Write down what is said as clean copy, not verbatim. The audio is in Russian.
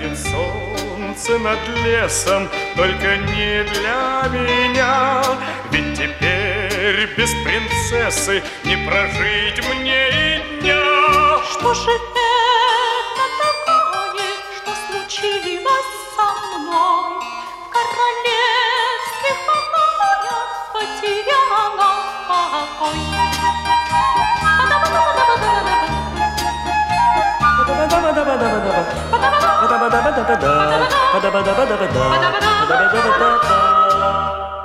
Заглянет солнце над лесом, только не для меня. Ведь теперь без принцессы не прожить мне и дня. Что же это такое, что случилось со мной? В королевских покоях потеряла покой. Ba-da-ba-da-ba-da-ba-da.